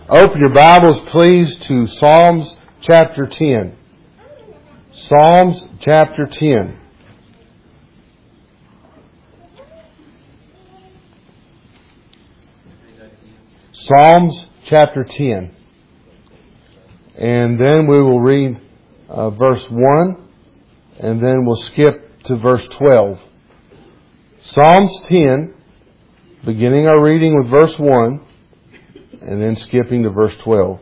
Open your Bibles, please, to Psalms chapter 10. Psalms chapter 10. Psalms chapter 10. And then we will read verse 1, and then we'll skip to verse 12. Psalms 10, beginning our reading with verse 1, and then skipping to verse 12.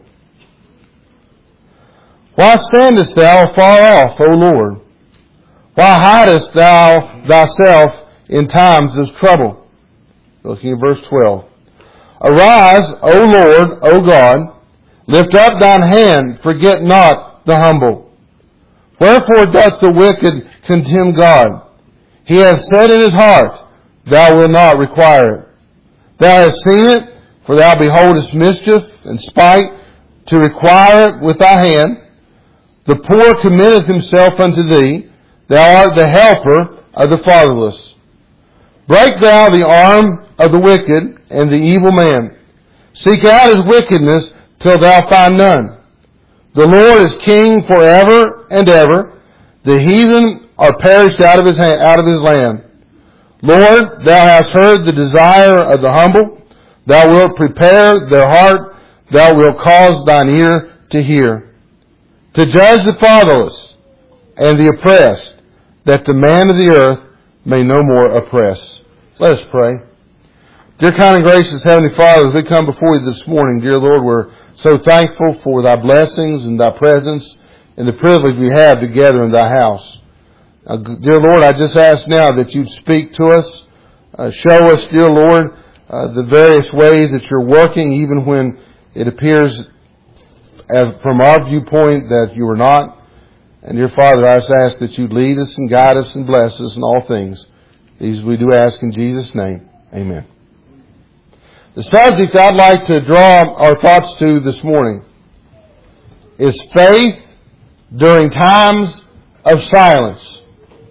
Why standest thou far off, O Lord? Why hidest thou thyself in times of trouble? Looking at verse 12. Arise, O Lord, O God, lift up thine hand, forget not the humble. Wherefore doth the wicked contemn God? He hath said in his heart, Thou wilt not require it. Thou hast seen it, for thou beholdest mischief and spite, to require it with thy hand. The poor committeth himself unto thee. Thou art the helper of the fatherless. Break thou the arm of the wicked and the evil man. Seek out his wickedness till thou find none. The Lord is king forever and ever. The heathen are perished out of his land. Lord, thou hast heard the desire of the humble. Thou wilt prepare their heart. Thou wilt cause thine ear to hear. To judge the fatherless and the oppressed, that the man of the earth may no more oppress. Let us pray. Dear kind and gracious Heavenly Father, as we come before you this morning, dear Lord, we're so thankful for thy blessings and thy presence and the privilege we have together in thy house. Dear Lord, I just ask now that you'd speak to us. Show us, dear Lord, the various ways that you're working, even when it appears from our viewpoint that you are not. And dear Father, I just ask that you'd lead us and guide us and bless us in all things. These we do ask in Jesus' name. Amen. The subject I'd like to draw our thoughts to this morning is faith during times of silence.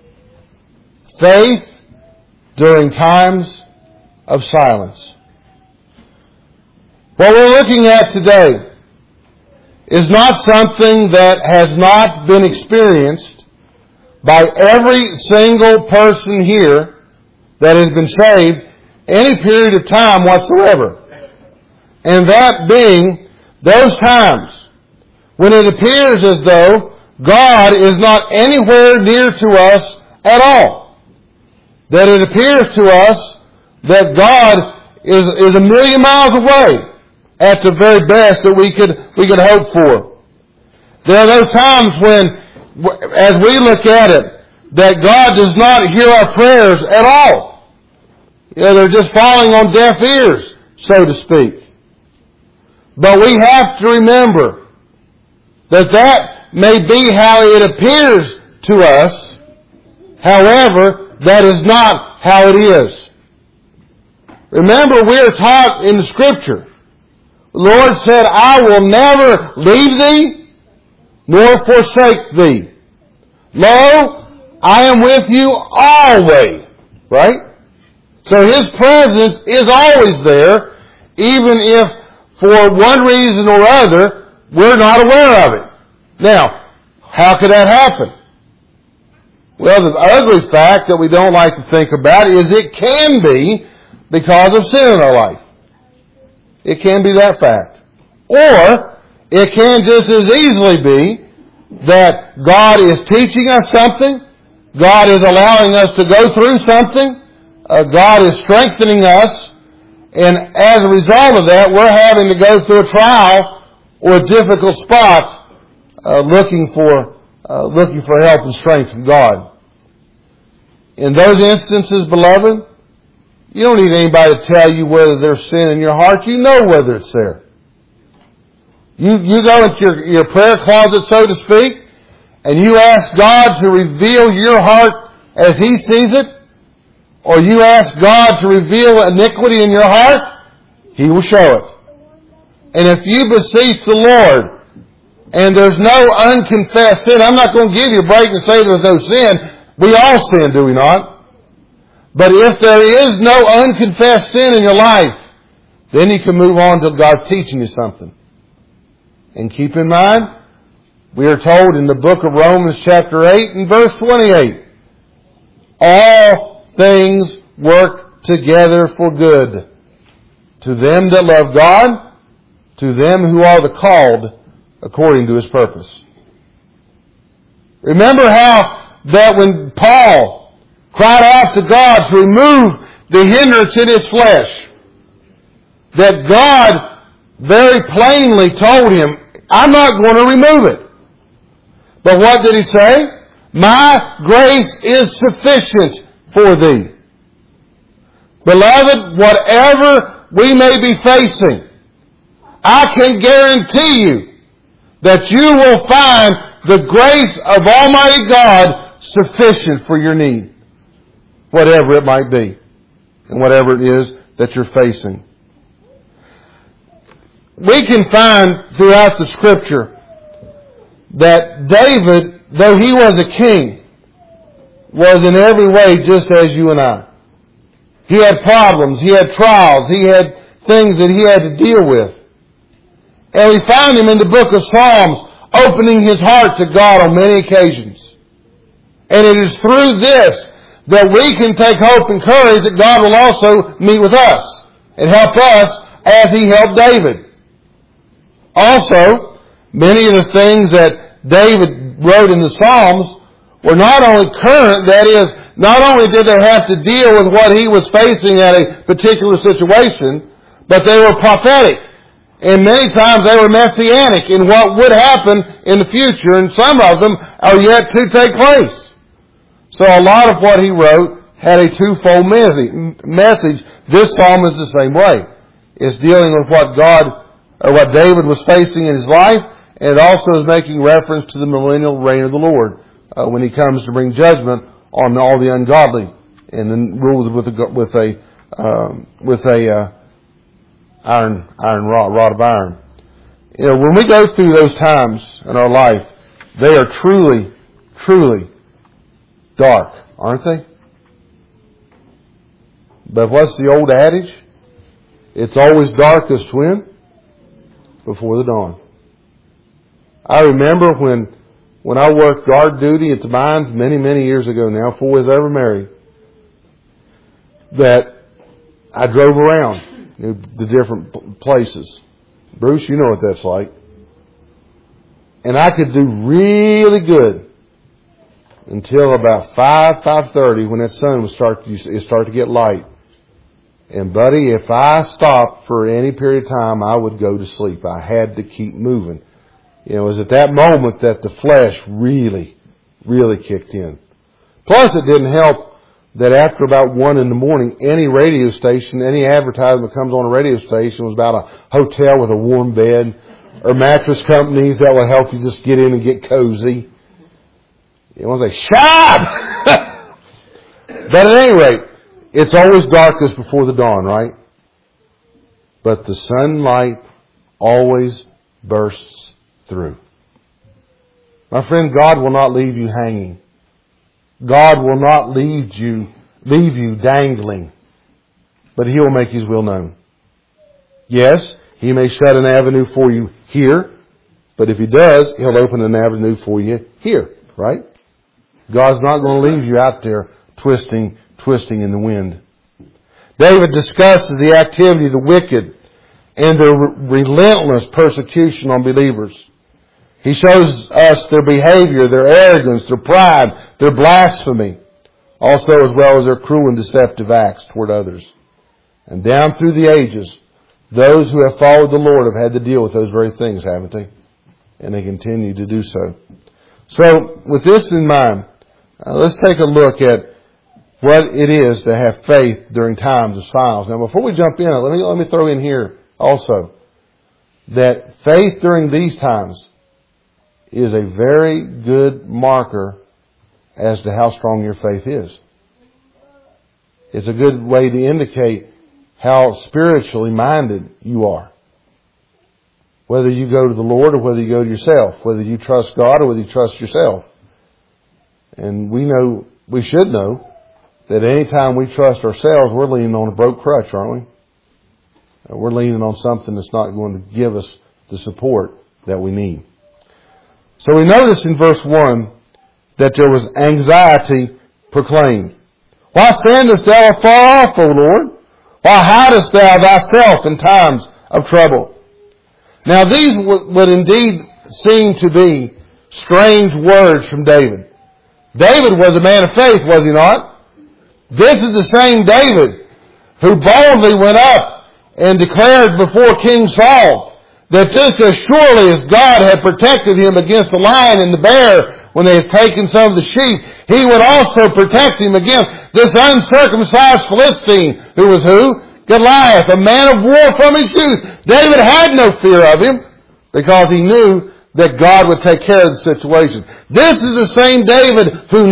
Faith during times of silence. What we're looking at today is not something that has not been experienced by every single person here that has been saved any period of time whatsoever. And that being those times when it appears as though God is not anywhere near to us at all. That it appears to us that God is a million miles away at the very best that we could hope for. There are those times when, as we look at it, that God does not hear our prayers at all. They're just falling on deaf ears, so to speak. But we have to remember that may be how it appears to us. However, that is not how it is. Remember, we are taught in the Scripture. The Lord said, I will never leave thee, nor forsake thee. Lo, I am with you always. Right? So His presence is always there, even if for one reason or other, we're not aware of it. Now, how could that happen? Well, the ugly fact that we don't like to think about is it can be because of sin in our life. It can be that fact. Or it can just as easily be that God is teaching us something. God is allowing us to go through something. God is strengthening us. And as a result of that, we're having to go through a trial or a difficult spot looking for help and strength from God. In those instances, beloved, you don't need anybody to tell you whether there's sin in your heart. You know whether it's there. You go into your prayer closet, so to speak, and you ask God to reveal your heart as He sees it, or you ask God to reveal iniquity in your heart, He will show it. And if you beseech the Lord, and there's no unconfessed sin, I'm not going to give you a break and say there's no sin. We all sin, do we not? But if there is no unconfessed sin in your life, then you can move on till God's teaching you something. And keep in mind, we are told in the book of Romans chapter 8 and verse 28, all things work together for good to them that love God, to them who are the called according to His purpose. Remember how that when Paul cried out to God to remove the hindrance in his flesh, that God very plainly told him, I'm not going to remove it. But what did He say? My grace is sufficient for thee. Beloved, whatever we may be facing, I can guarantee you that you will find the grace of Almighty God sufficient for your need, whatever it might be, and whatever it is that you're facing. We can find throughout the Scripture that David, though he was a king, was in every way just as you and I. He had problems, he had trials, he had things that he had to deal with. And we find him in the book of Psalms opening his heart to God on many occasions. And it is through this that we can take hope and courage that God will also meet with us and help us as He helped David. Also, many of the things that David wrote in the Psalms were not only current, that is, not only did they have to deal with what he was facing at a particular situation, but they were prophetic. And many times they were messianic in what would happen in the future, and some of them are yet to take place. So a lot of what he wrote had a twofold message. This psalm is the same way. It's dealing with what what David was facing in his life, and it also is making reference to the millennial reign of the Lord when He comes to bring judgment on all the ungodly and then rules with a rod of iron. You know, when we go through those times in our life, they are truly, truly dark, aren't they? But what's the old adage? It's always darkest when? Before the dawn. I remember when I worked guard duty at the mines many, many years ago now, before I was ever married, that I drove around the different places. Bruce, you know what that's like. And I could do really good until about 5:30 when that sun would start to get light. And buddy, if I stopped for any period of time, I would go to sleep. I had to keep moving. You know, it was at that moment that the flesh really, really kicked in. Plus, it didn't help that after about 1 a.m, any radio station, any advertisement comes on a radio station was about a hotel with a warm bed or mattress companies that will help you just get in and get cozy. You want to say, shut up! But at any rate, it's always darkest before the dawn, right? But the sunlight always bursts through. My friend, God will not leave you hanging. God will not leave you dangling. But He will make His will known. Yes, He may shut an avenue for you here, but if He does, He'll open an avenue for you here, right? God's not going to leave you out there twisting in the wind. David discusses the activity of the wicked and their relentless persecution on believers. He shows us their behavior, their arrogance, their pride, their blasphemy, also as well as their cruel and deceptive acts toward others. And down through the ages, those who have followed the Lord have had to deal with those very things, haven't they? And they continue to do so. So, with this in mind, let's take a look at what it is to have faith during times of trials. Now, before we jump in, let me throw in here also that faith during these times is a very good marker as to how strong your faith is. It's a good way to indicate how spiritually minded you are. Whether you go to the Lord or whether you go to yourself. Whether you trust God or whether you trust yourself. And we should know that any time we trust ourselves, we're leaning on a broke crutch, aren't we? We're leaning on something that's not going to give us the support that we need. So we notice in verse 1 that there was anxiety proclaimed. Why standest thou afar off, O Lord? Why hidest thou thyself in times of trouble? Now these would indeed seem to be strange words from David. David was a man of faith, was he not? This is the same David who boldly went up and declared before King Saul that just as surely as God had protected him against the lion and the bear when they had taken some of the sheep, He would also protect him against this uncircumcised Philistine who was who? Goliath, a man of war from his youth. David had no fear of him because he knew that God would take care of the situation. This is the same David who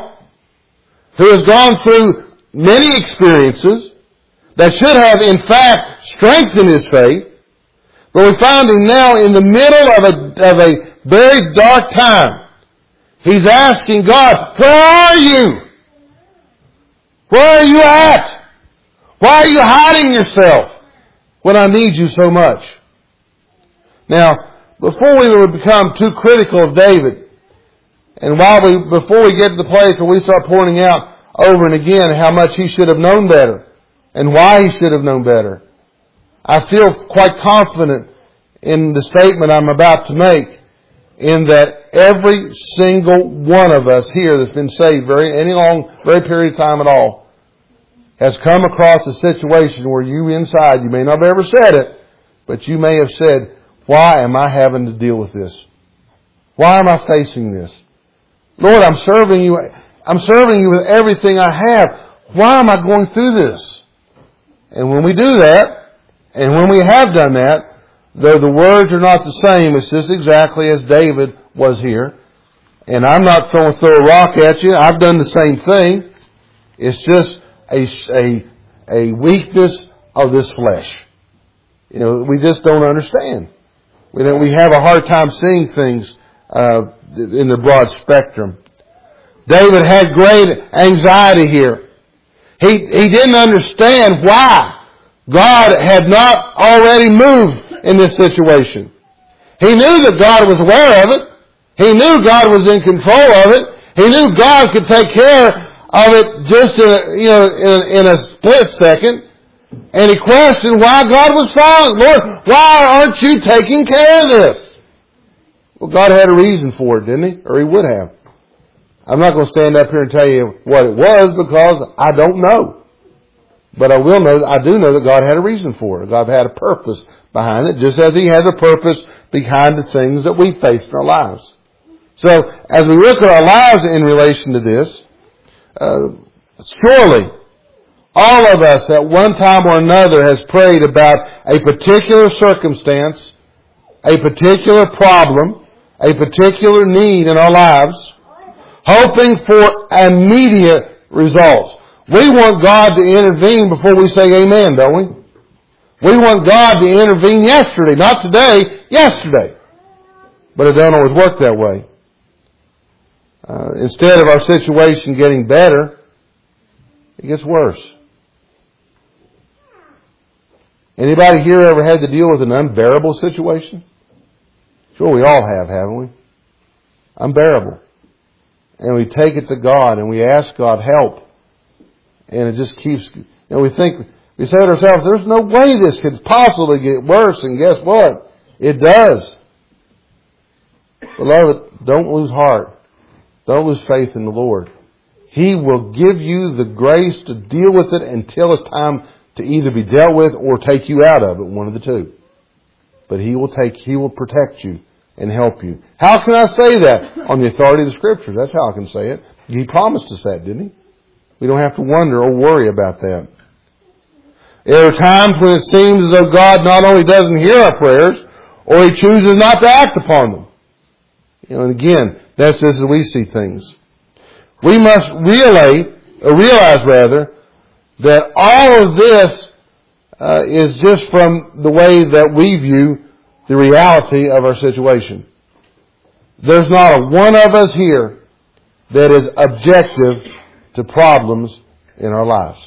has gone through many experiences that should have in fact strengthened his faith. But we find him now in the middle of a very dark time. He's asking God, where are you? Where are you at? Why are you hiding yourself when I need you so much? Now, before we would become too critical of David, and before we get to the place where we start pointing out over and again how much he should have known better and why he should have known better, I feel quite confident in the statement I'm about to make, in that every single one of us here that's been saved very period of time at all has come across a situation where you inside, you may not have ever said it, but you may have said, why am I having to deal with this? Why am I facing this? Lord, I'm serving you with everything I have. Why am I going through this? And when we do that, and when we have done that, though the words are not the same, it's just exactly as David was here. And I'm not going to throw a rock at you. I've done the same thing. It's just a weakness of this flesh. We just don't understand. We have a hard time seeing things in the broad spectrum. David had great anxiety here. He didn't understand why God had not already moved in this situation. He knew that God was aware of it. He knew God was in control of it. He knew God could take care of it just in a split second. And he questioned why God was silent. Lord, why aren't you taking care of this? Well, God had a reason for it, didn't He? Or He would have. I'm not going to stand up here and tell you what it was because I don't know. But I do know that God had a reason for it. God had a purpose behind it, just as He has a purpose behind the things that we face in our lives. So, as we look at our lives in relation to this, surely all of us at one time or another has prayed about a particular circumstance, a particular problem, a particular need in our lives, hoping for immediate results. We want God to intervene before we say amen, don't we? We want God to intervene yesterday, not today, yesterday. But it doesn't always work that way. Instead of our situation getting better, it gets worse. Anybody here ever had to deal with an unbearable situation? Sure, we all have, haven't we? Unbearable. And we take it to God and we ask God help. And it just keeps, we say to ourselves, there's no way this could possibly get worse. And guess what? It does. Beloved, don't lose heart. Don't lose faith in the Lord. He will give you the grace to deal with it until it's time to either be dealt with or take you out of it, one of the two. But He will protect you and help you. How can I say that? On the authority of the Scriptures. That's how I can say it. He promised us that, didn't He? We don't have to wonder or worry about that. There are times when it seems as though God not only doesn't hear our prayers, or He chooses not to act upon them. And again, that's just as we see things. We must realize that all of this is just from the way that we view the reality of our situation. There's not a one of us here that is objective to problems in our lives.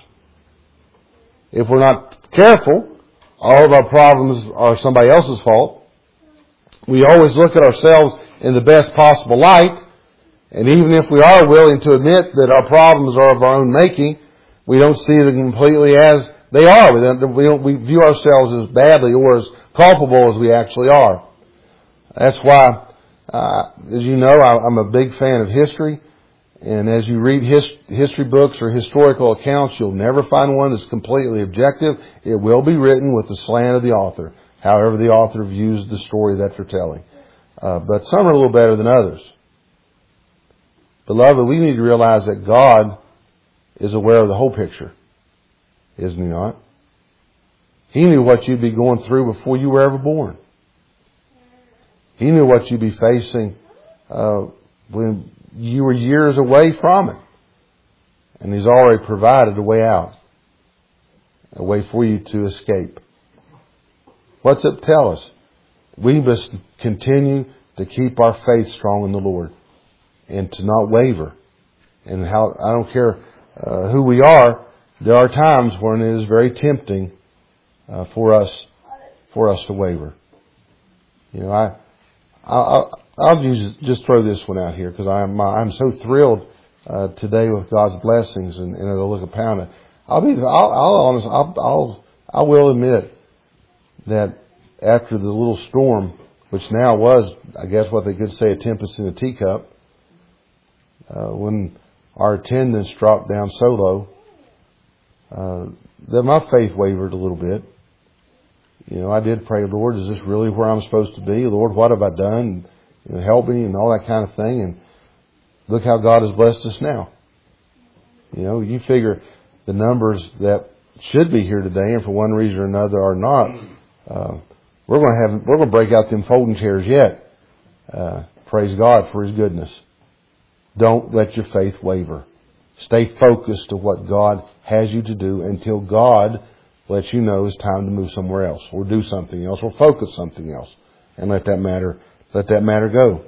If we're not careful, all of our problems are somebody else's fault. We always look at ourselves in the best possible light, and even if we are willing to admit that our problems are of our own making, we don't see them completely as they are. We view ourselves as badly or as culpable as we actually are. That's why, as you know, I'm a big fan of history. And as you read history books or historical accounts, you'll never find one that's completely objective. It will be written with the slant of the author, however the author views the story that they're telling. But some are a little better than others. Beloved, we need to realize that God is aware of the whole picture, isn't He not? He knew what you'd be going through before you were ever born. He knew what you'd be facing when you were years away from it. And He's already provided a way out, a way for you to escape. What's it tell us? We must continue to keep our faith strong in the Lord and to not waver. And I don't care who we are, there are times when it is very tempting for us to waver. You know, I'll just throw this one out here because I'm so thrilled today with God's blessings, and as I look upon it, I will admit that after the little storm, which now was, I guess, what they could say a tempest in a teacup, when our attendance dropped down so low, that my faith wavered a little bit. You know, I did pray, Lord, is this really where I'm supposed to be? Lord, what have I done? You know, help me and all that kind of thing. And look how God has blessed us now. You know, you figure the numbers that should be here today, and for one reason or another are not, we're going to break out them folding chairs yet. Praise God for His goodness. Don't let your faith waver. Stay focused to what God has you to do until God lets you know it's time to move somewhere else, or do something else, or focus something else, and let that matter go.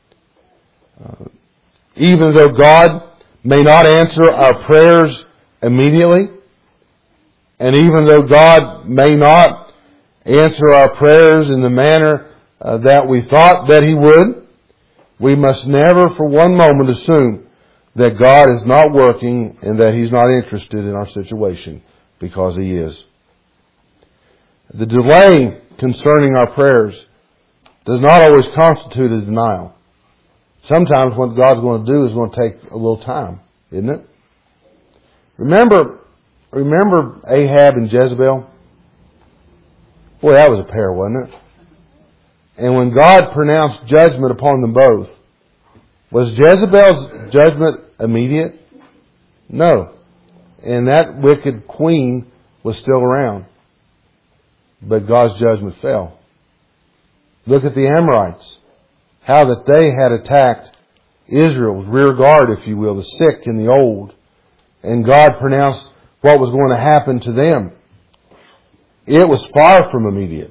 Even though God may not answer our prayers immediately, and even though God may not answer our prayers in the manner that we thought that He would, we must never for one moment assume that God is not working and that He's not interested in our situation, because He is. The delay concerning our prayers does not always constitute a denial. Sometimes what God's going to do is going to take a little time, isn't it? Remember Ahab and Jezebel? Boy, that was a pair, wasn't it? And when God pronounced judgment upon them both, was Jezebel's judgment immediate? No. And that wicked queen was still around. But God's judgment fell. Look at the Amorites. How that they had attacked Israel's rear guard, if you will, the sick and the old. And God pronounced what was going to happen to them. It was far from immediate.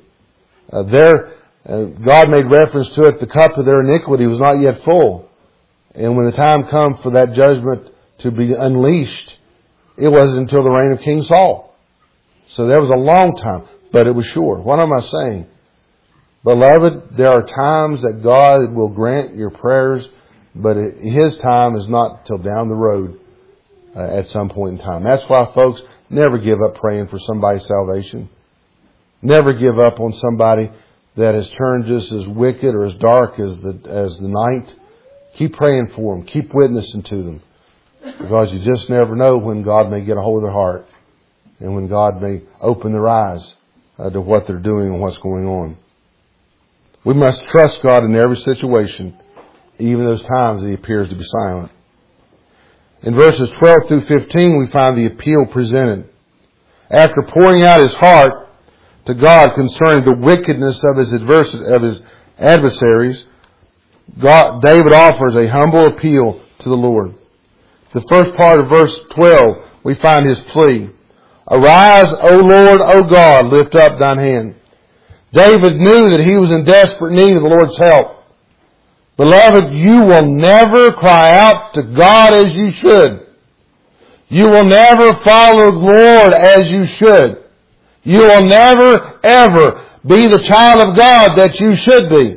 God made reference to it, the cup of their iniquity was not yet full. And when the time come for that judgment to be unleashed, it wasn't until the reign of King Saul. So there was a long time, but it was sure. What am I saying? Beloved, there are times that God will grant your prayers, but His time is not till down the road at some point in time. That's why, folks, never give up praying for somebody's salvation. Never give up on somebody that has turned just as wicked or as dark as the night. Keep praying for them. Keep witnessing to them. Because you just never know when God may get a hold of their heart and when God may open their eyes to what they're doing and what's going on. We must trust God in every situation, even those times that He appears to be silent. In verses 12 through 15, we find the appeal presented. After pouring out his heart to God concerning the wickedness of his adversaries, David offers a humble appeal to the Lord. The first part of verse 12, we find his plea. Arise, O Lord, O God, lift up thine hand. David knew that he was in desperate need of the Lord's help. Beloved, you will never cry out to God as you should. You will never follow the Lord as you should. You will never, ever be the child of God that you should be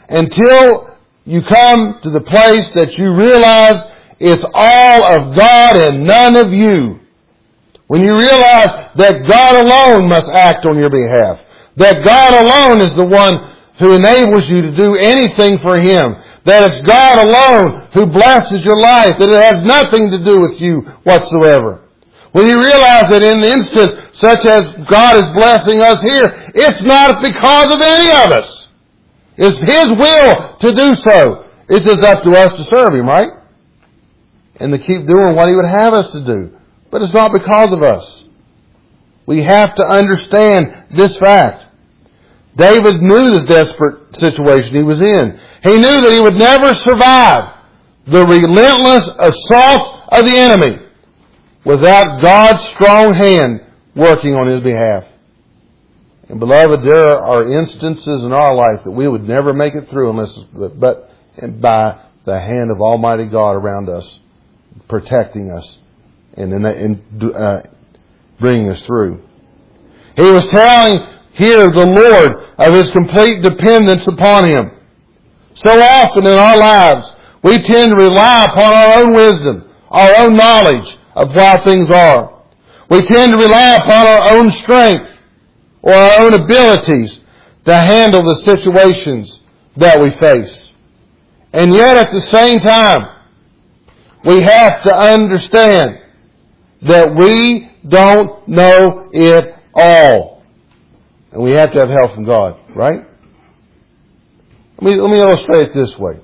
until you come to the place that you realize it's all of God and none of you. When you realize that God alone must act on your behalf, that God alone is the one who enables you to do anything for Him, that it's God alone who blesses your life, that it has nothing to do with you whatsoever. When you realize that in the instance such as God is blessing us here, it's not because of any of us. It's His will to do so. It's just up to us to serve Him, right? And to keep doing what He would have us to do. But it's not because of us. We have to understand this fact. David knew the desperate situation he was in. He knew that he would never survive the relentless assault of the enemy without God's strong hand working on his behalf. And beloved, there are instances in our life that we would never make it through but by the hand of Almighty God around us, protecting us and bringing us through. He was telling here the Lord of His complete dependence upon Him. So often in our lives, we tend to rely upon our own wisdom, our own knowledge of how things are. We tend to rely upon our own strength or our own abilities to handle the situations that we face. And yet at the same time, we have to understand that we don't know it all. And we have to have help from God, right? Let me illustrate it this way.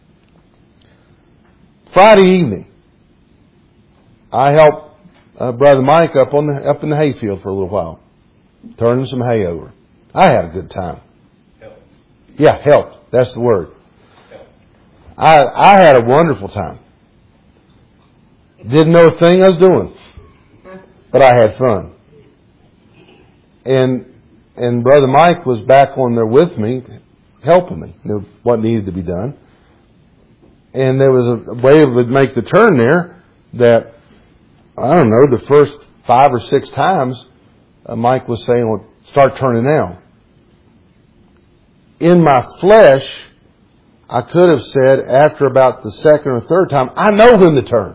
Friday evening, I helped Brother Mike up in the hayfield for a little while, turning some hay over. I had a good time. Helped. Yeah, helped. That's the word. I had a wonderful time. Didn't know a thing I was doing, but I had fun. And Brother Mike was back on there with me, helping me, what needed to be done. And there was a way to make the turn there that, I don't know, the first 5 or 6 times, Mike was saying, well, start turning now. In my flesh, I could have said after about the second or third time, I know when to turn.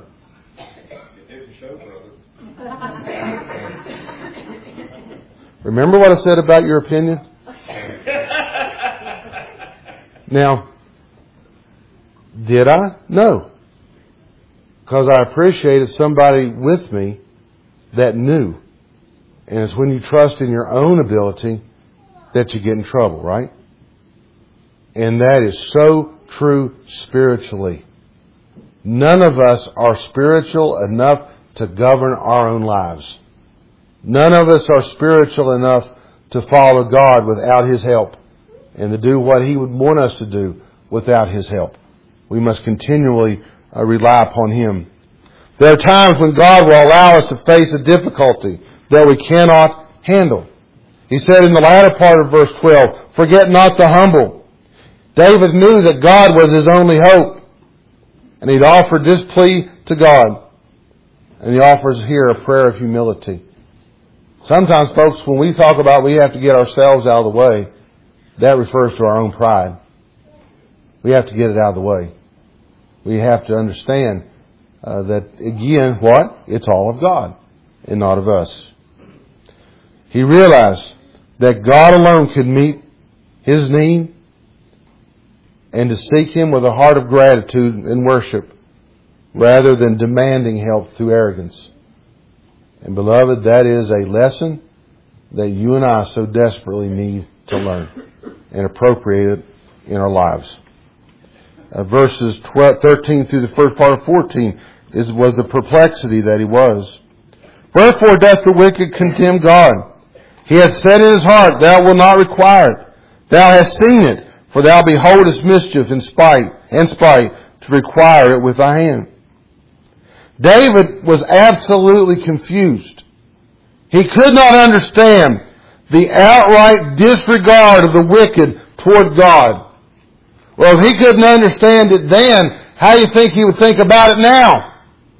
Remember what I said about your opinion? Now, did I? No. Because I appreciated somebody with me that knew. And it's when you trust in your own ability that you get in trouble, right? And that is so true spiritually. None of us are spiritual enough to govern our own lives. None of us are spiritual enough to follow God without His help and to do what He would want us to do without His help. We must continually rely upon Him. There are times when God will allow us to face a difficulty that we cannot handle. He said in the latter part of verse 12, forget not the humble. David knew that God was his only hope. And he'd offered this plea to God. And he offers here a prayer of humility. Sometimes, folks, when we talk about we have to get ourselves out of the way, that refers to our own pride. We have to get it out of the way. We have to understand that, again, what? It's all of God and not of us. He realized that God alone could meet his need, and to seek Him with a heart of gratitude and worship rather than demanding help through arrogance. And beloved, that is a lesson that you and I so desperately need to learn and appropriate it in our lives. Verses 13 through the first part of 14 was the perplexity that he was. Wherefore doth the wicked contemn God? He hath said in his heart, thou wilt not require it. Thou hast seen it, for thou beholdest mischief and spite to require it with thy hand. David was absolutely confused. He could not understand the outright disregard of the wicked toward God. Well, if he couldn't understand it then, how do you think he would think about it now?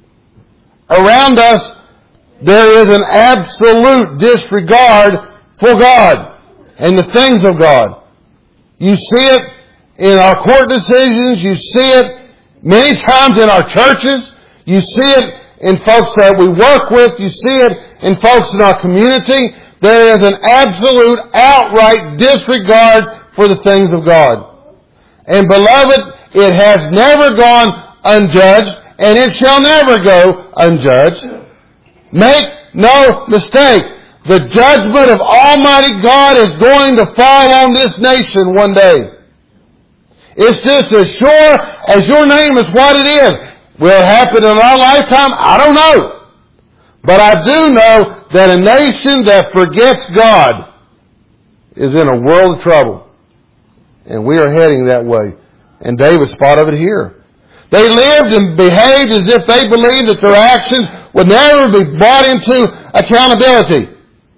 Around us, there is an absolute disregard for God and the things of God. You see it in our court decisions. You see it many times in our churches. You see it in folks that we work with. You see it in folks in our community. There is an absolute, outright disregard for the things of God. And beloved, it has never gone unjudged, and it shall never go unjudged. Make no mistake, the judgment of Almighty God is going to fall on this nation one day. It's just as sure as your name is what it is. Will it happen in our lifetime? I don't know. But I do know that a nation that forgets God is in a world of trouble. And we are heading that way. And David spotted it here. They lived and behaved as if they believed that their actions would never be brought into accountability.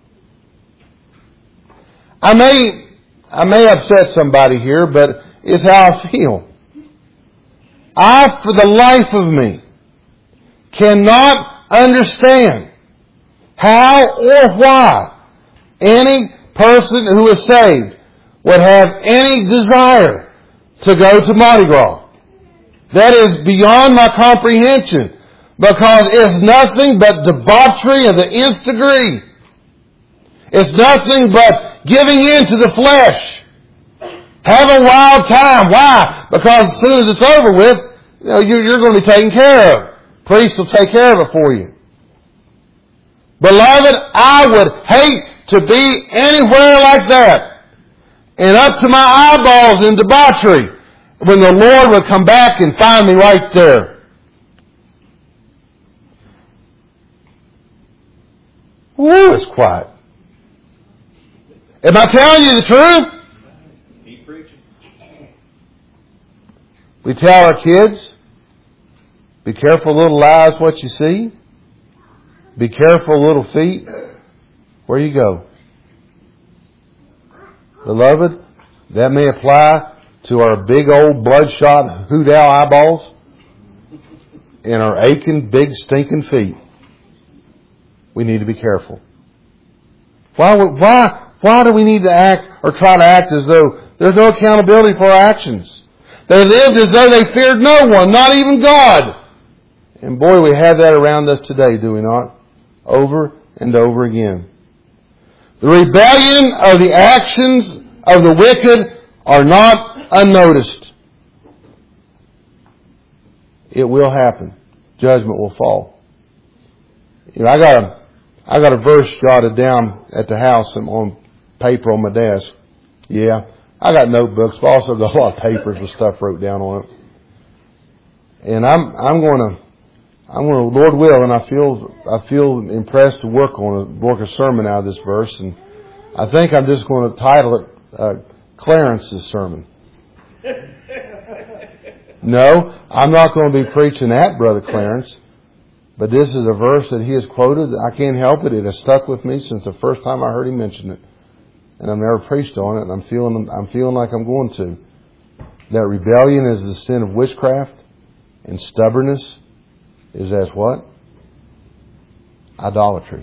I may upset somebody here, but it's how I feel. I, for the life of me, cannot understand how or why any person who is saved would have any desire to go to Mardi Gras. That is beyond my comprehension, because it's nothing but debauchery of the nth degree. It's nothing but giving in to the flesh. Have a wild time. Why? Because as soon as it's over with, you're going to be taken care of. Priests will take care of it for you. Beloved, I would hate to be anywhere like that and up to my eyeballs in debauchery when the Lord would come back and find me right there. Woo, it's quiet. Am I telling you the truth? Keep preaching. We tell our kids, be careful, little eyes, what you see. Be careful, little feet, where you go. Beloved, that may apply to our big old bloodshot hoot-owl eyeballs and our aching, big, stinking feet. We need to be careful. Why do we need to act or try to act as though there's no accountability for our actions? They lived as though they feared no one, not even God. And boy, we have that around us today, do we not? Over and over again. The rebellion of the actions of the wicked are not unnoticed. It will happen. Judgment will fall. I got a verse jotted down at the house on paper on my desk. Yeah, I got notebooks, but also got a lot of papers with stuff wrote down on it. And I'm going to, Lord will, and I feel impressed to work a sermon out of this verse, and I think I'm just going to title it Clarence's sermon. No, I'm not going to be preaching that, Brother Clarence. But this is a verse that he has quoted. I can't help it. It has stuck with me since the first time I heard him mention it. And I've never preached on it, and I'm feeling like I'm going to. That rebellion is the sin of witchcraft, and stubbornness is as what? Idolatry.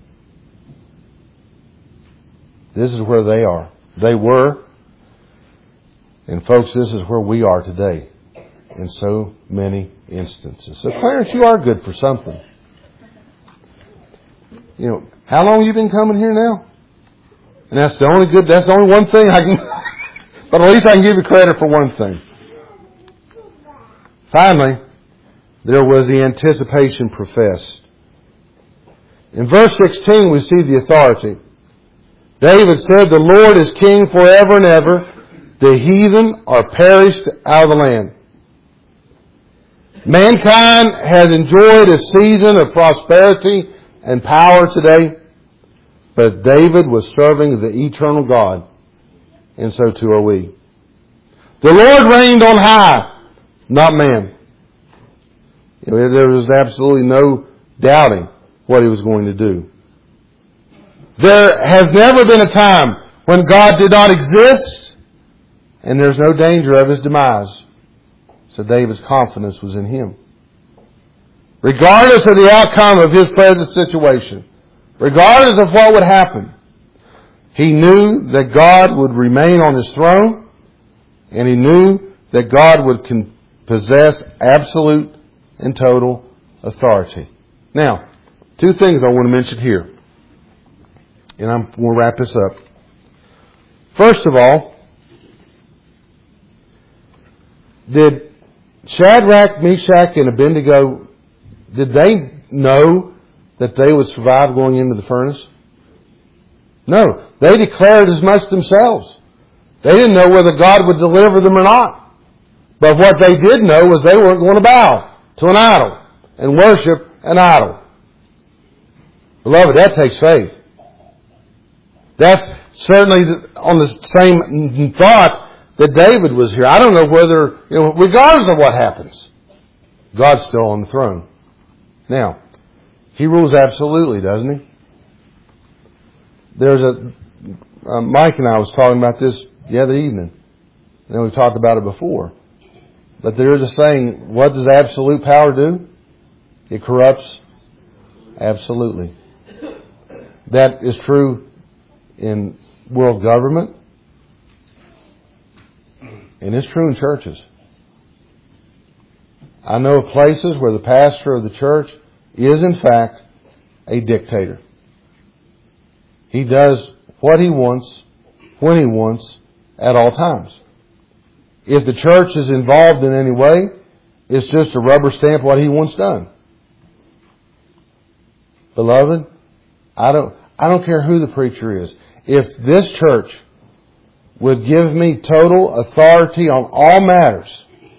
This is where they are. They were. And folks, this is where we are today. In so many instances. So Clarence, you are good for something. How long have you been coming here now? And that's the only one thing I can, but at least I can give you credit for one thing. Finally, there was the anticipation professed. In verse 16 we see the authority. David said, the Lord is king forever and ever. The heathen are perished out of the land. Mankind has enjoyed a season of prosperity and power today, but David was serving the eternal God, and so too are we. The Lord reigned on high, not man. There was absolutely no doubting what he was going to do. There has never been a time when God did not exist, and there's no danger of his demise. So David's confidence was in him. Regardless of the outcome of his present situation, regardless of what would happen, he knew that God would remain on his throne, And he knew that God would possess absolute and total authority. Now, two things I want to mention here. And I'm going to wrap this up. First of all, did Shadrach, Meshach, and Abednego, did they know that they would survive going into the furnace? No. They declared as much themselves. They didn't know whether God would deliver them or not. But what they did know was they weren't going to bow to an idol and worship an idol. Beloved, that takes faith. That's certainly on the same thought that David was here. I don't know whether, regardless of what happens, God's still on the throne. Now, He rules absolutely, doesn't He? There's Mike and I was talking about this the other evening. And we've talked about it before. But there is a saying, what does absolute power do? It corrupts absolutely. That is true in world government. And it's true in churches. I know of places where the pastor of the church is in fact a dictator. He does what he wants, when he wants, at all times. If the church is involved in any way, it's just a rubber stamp what he wants done. Beloved, I don't care who the preacher is. If this church would give me total authority on all matters,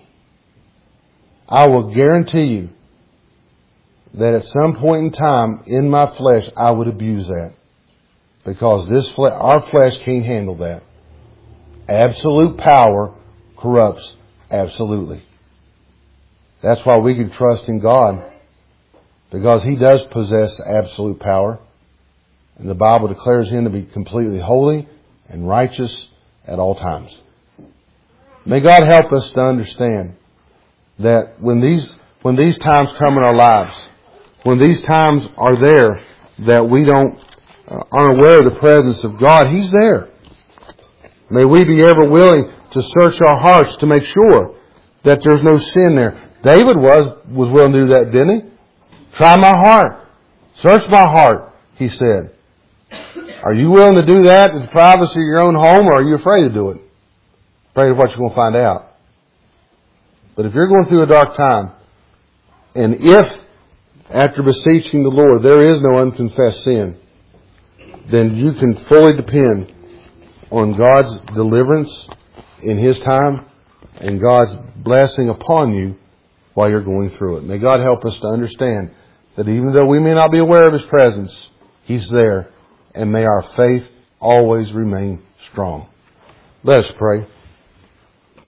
I will guarantee you that at some point in time in my flesh I would abuse that. Because our flesh can't handle that. Absolute power corrupts absolutely. That's why we can trust in God. Because He does possess absolute power. And the Bible declares Him to be completely holy and righteous at all times. May God help us to understand that when these times come in our lives, when these times are there that we aren't aware of the presence of God, He's there. May we be ever willing to search our hearts to make sure that there's no sin there. David was willing to do that, didn't he? Try my heart. Search my heart, he said. Are you willing to do that in the privacy of your own home, or are you afraid to do it? Afraid of what you're going to find out. But if you're going through a dark time, and if, after beseeching the Lord, there is no unconfessed sin, then you can fully depend on God's deliverance in His time and God's blessing upon you while you're going through it. May God help us to understand that even though we may not be aware of His presence, He's there, and may our faith always remain strong. Let us pray.